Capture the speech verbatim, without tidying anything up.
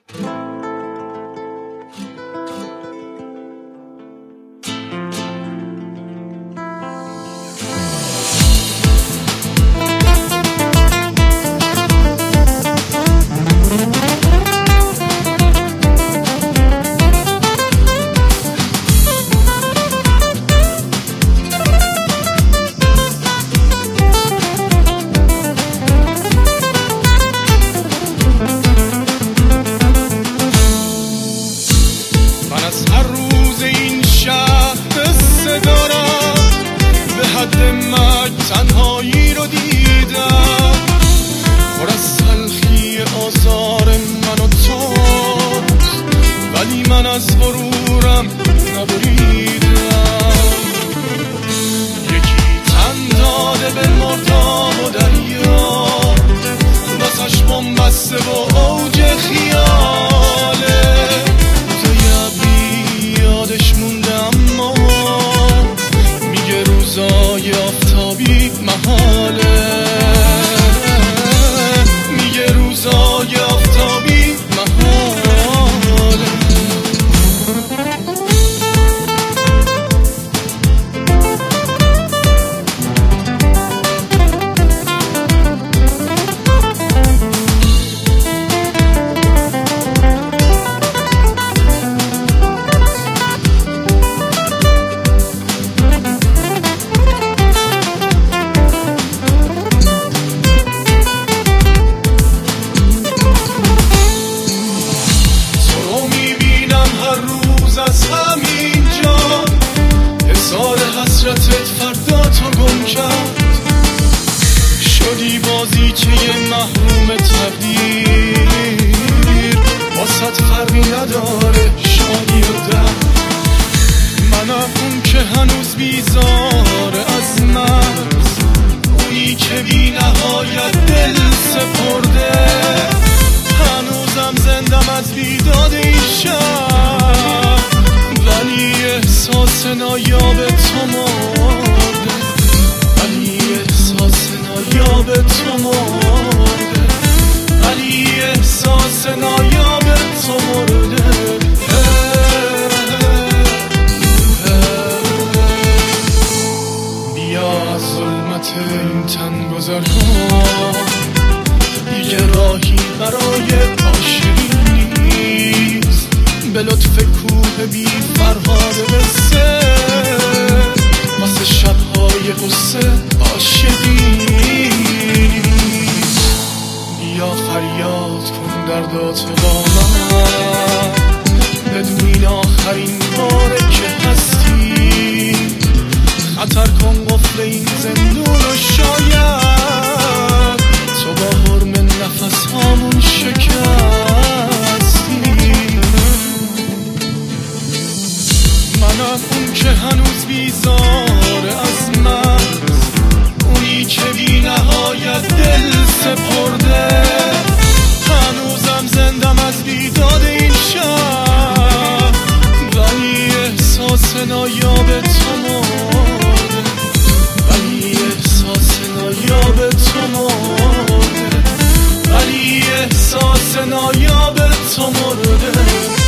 هر روز این شهر قصه دارم، به حد مرگ تنهایی رو دیدم، پر از تلخی آثار من و تو، ولی من از غرورم نبریدم. یکی تن داده به مرداب و دریا، واسش بن‌بسته و اوج خیاله، یادش مونده اما میگه روزای آفتابی محاله، میگه روزای آفتابی محاله. از همینجا حسار حسرتت فردا تو گم کرد، شدی بازیچه محروم تقدیر، واسط فرقی نداره شادی و درد. منم اون که هنوز بیزاره از مرز، اونی که بی نهایت دل سپرده، هنوزم زندم از بیداد این شهر، ولی احساس نایاب تو مرده، ولی احساس نایاب تو مرده، ولی احساس نایاب تو مرده. بیا از ظلمت این تن گذر کن، دیگه راهی برای عاشقی نیست، به لطف کوه بی فرهاد قصه، واسه شبهای قصه عاشقی نیست. بیا فریاد کن درداتو با من، بدون آخرین باره که هستی، خطر کن قفل این زندون و شاید تو با حرم نفس هامون شکستی. منم اون که هنوز بیزاره از مرز، اونی که بی نهایت دل سپرده، هنوزم زندم از بیداد این شهر، ولی احساس نایاب تو مرده، ولی احساس نایاب تو مرده، ولی احساس نایاب تو مرده.